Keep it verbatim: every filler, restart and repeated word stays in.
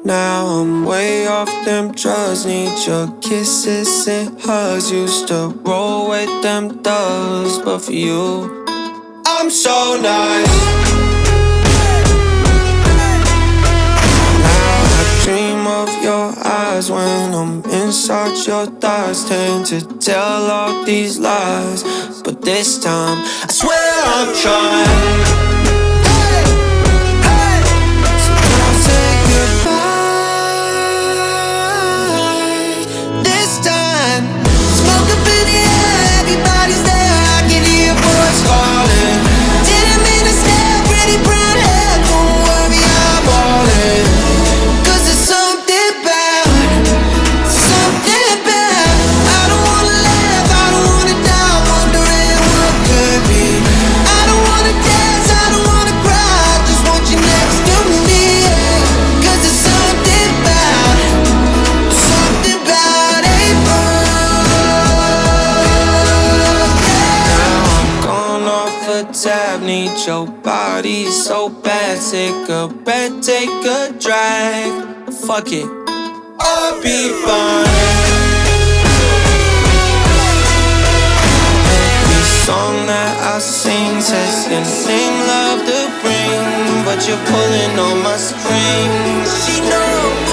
Now I'm way off them drugs, need your kisses and hugs. Used to roll with them thugs, but for you, I'm so nice. Now I dream of your eyes when I'm inside your thighs. Tend to tell all these lies, but this time I swear I'm trying. Tab, need your body so bad. Take a breath, take a drag. Fuck it, I'll be fine. Every song that I sing says your name, love to bring, but you're pulling on my strings. She knows.